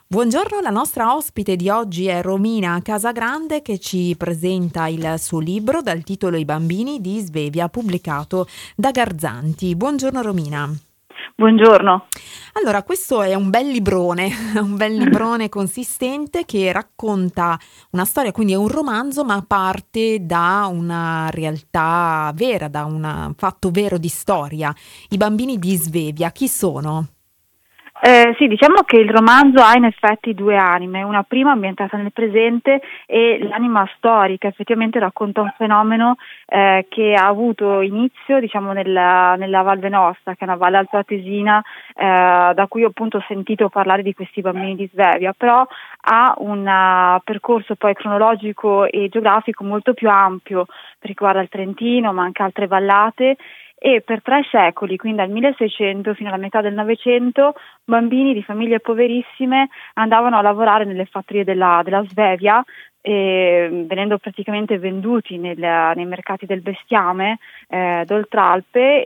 Buongiorno, la nostra ospite di oggi è Romina Casagrande che ci presenta il suo libro dal titolo I bambini di Svevia, pubblicato da Garzanti. Buongiorno Romina. Buongiorno. Allora, questo è un bel librone, un bel librone consistente che racconta una storia, quindi è un romanzo, ma parte da una realtà vera, da un fatto vero di storia. I bambini di Svevia, chi sono? Sì, diciamo che il romanzo ha in effetti due anime, una prima ambientata nel presente e l'anima storica, effettivamente racconta un fenomeno che ha avuto inizio diciamo nella Val Venosta, che è una valle altoatesina da cui ho appunto sentito parlare di questi bambini di Svevia, però ha un percorso poi cronologico e geografico molto più ampio, perché riguarda il Trentino ma anche altre vallate. E per 3 secoli, quindi dal 1600 fino alla metà del Novecento, bambini di famiglie poverissime andavano a lavorare nelle fattorie della Svevia, venendo praticamente venduti nei mercati del bestiame d'Oltralpe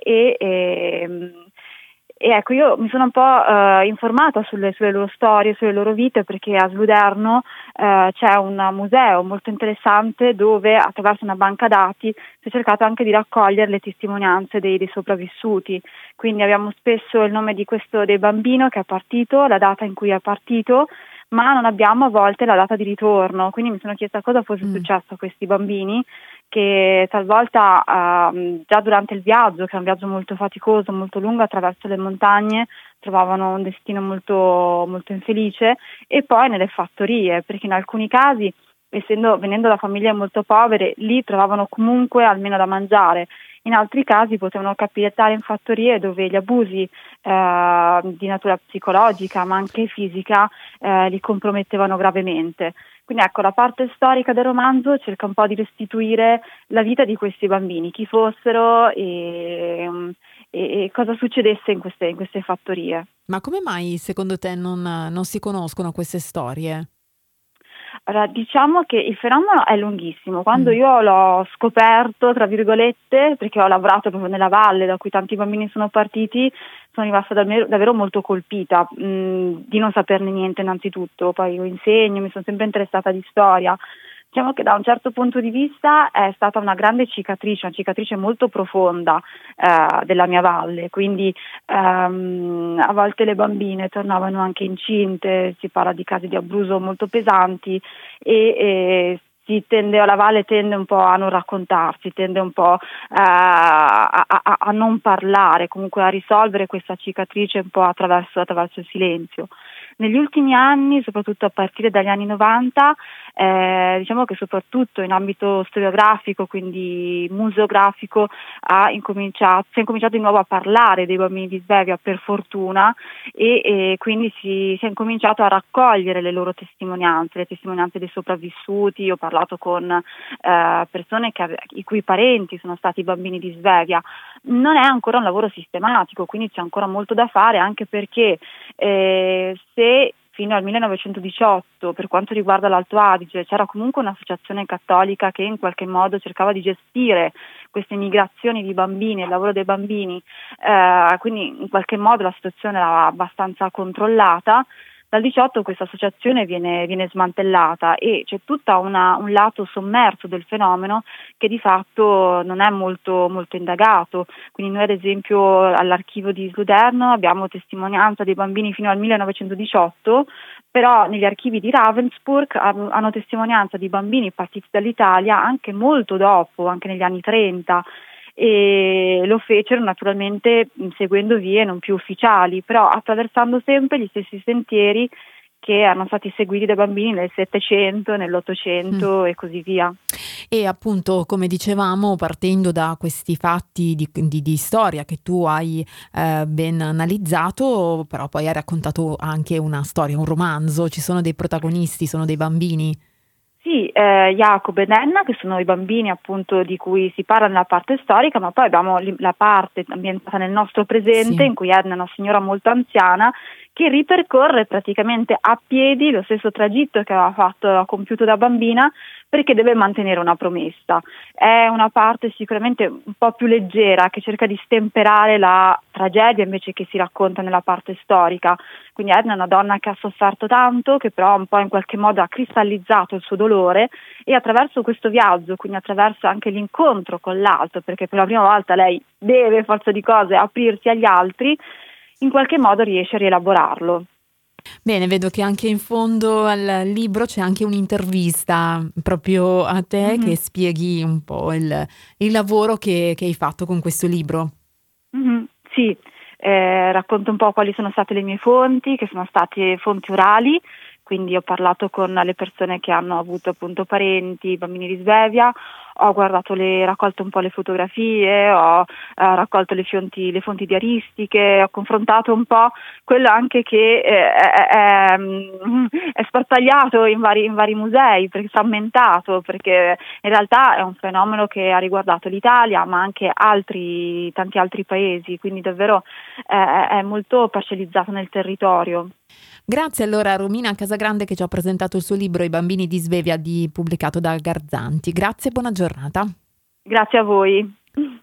e ecco, io mi sono un po' informata sulle loro storie, sulle loro vite, perché a Sluderno c'è un museo molto interessante dove attraverso una banca dati si è cercato anche di raccogliere le testimonianze dei sopravvissuti. Quindi abbiamo spesso il nome del bambino che è partito, la data in cui è partito, ma non abbiamo a volte la data di ritorno. Quindi mi sono chiesta cosa fosse successo a questi bambini che talvolta già durante il viaggio, che è un viaggio molto faticoso, molto lungo attraverso le montagne, trovavano un destino molto, molto infelice, e poi nelle fattorie, perché in alcuni casi, venendo da famiglie molto povere, lì trovavano comunque almeno da mangiare. In altri casi potevano capitare in fattorie dove gli abusi di natura psicologica ma anche fisica li compromettevano gravemente. Quindi ecco, la parte storica del romanzo cerca un po' di restituire la vita di questi bambini, chi fossero e cosa succedesse in queste fattorie. Ma come mai secondo te non si conoscono queste storie? Allora, diciamo che il fenomeno è lunghissimo. Quando Mm. io l'ho scoperto, tra virgolette, perché ho lavorato proprio nella valle da cui tanti bambini sono partiti, sono rimasta davvero molto colpita di non saperne niente innanzitutto. Poi io insegno, mi sono sempre interessata di storia. Diciamo che da un certo punto di vista è stata una grande cicatrice, una cicatrice molto profonda della mia valle, quindi a volte le bambine tornavano anche incinte, si parla di casi di abuso molto pesanti e la valle tende un po' a non raccontarsi, tende un po' a non parlare, comunque a risolvere questa cicatrice un po' attraverso il silenzio. Negli ultimi anni, soprattutto a partire dagli anni 90, diciamo che soprattutto in ambito storiografico, quindi museografico, si è incominciato di nuovo a parlare dei bambini di Svevia, per fortuna, e quindi si è incominciato a raccogliere le loro testimonianze, le testimonianze dei sopravvissuti. Ho parlato con persone i cui parenti sono stati bambini di Svevia. Non è ancora un lavoro sistematico, quindi c'è ancora molto da fare, anche perché se fino al 1918, per quanto riguarda l'Alto Adige, c'era comunque un'associazione cattolica che in qualche modo cercava di gestire queste migrazioni di bambini, il lavoro dei bambini, quindi in qualche modo la situazione era abbastanza controllata. Dal 18 questa associazione viene smantellata e c'è tutto un lato sommerso del fenomeno che di fatto non è molto, molto indagato. Quindi noi ad esempio all'archivio di Sluderno abbiamo testimonianza dei bambini fino al 1918, però negli archivi di Ravensburg hanno testimonianza di bambini partiti dall'Italia anche molto dopo, anche negli anni 30. E lo fecero naturalmente seguendo vie non più ufficiali, però attraversando sempre gli stessi sentieri che erano stati seguiti dai bambini nel Settecento, Mm. nell'Ottocento e così via. E appunto, come dicevamo, partendo da questi fatti di storia che tu hai ben analizzato, però poi hai raccontato anche una storia, un romanzo, ci sono dei protagonisti, sono dei bambini. Sì, Jacob ed Enna, che sono i bambini appunto di cui si parla nella parte storica, ma poi abbiamo la parte ambientata nel nostro presente, Sì. in cui Enna è una signora molto anziana che ripercorre praticamente a piedi lo stesso tragitto che aveva compiuto da bambina, perché deve mantenere una promessa. È una parte sicuramente un po' più leggera, che cerca di stemperare la tragedia invece che si racconta nella parte storica. Quindi Edna è una donna che ha sofferto tanto, che però un po' in qualche modo ha cristallizzato il suo dolore, e attraverso questo viaggio, quindi attraverso anche l'incontro con l'altro, perché per la prima volta lei deve, forza di cose, aprirsi agli altri, in qualche modo riesce a rielaborarlo. Bene, vedo che anche in fondo al libro c'è anche un'intervista proprio a te Mhm. che spieghi un po' il lavoro che hai fatto con questo libro. Mhm. Sì, racconto un po' quali sono state le mie fonti, che sono state fonti orali, quindi ho parlato con le persone che hanno avuto appunto parenti, bambini di Svevia, ho raccolto un po' le fotografie, ho raccolto le fonti diaristiche, ho confrontato un po' quello anche che è sparpagliato in vari musei, perché frammentato, perché in realtà è un fenomeno che ha riguardato l'Italia, ma anche tanti altri paesi, quindi davvero è molto parcellizzato nel territorio. Grazie allora a Romina Casagrande che ci ha presentato il suo libro I bambini di Svevia pubblicato da Garzanti. Grazie e buona giornata. Grazie a voi.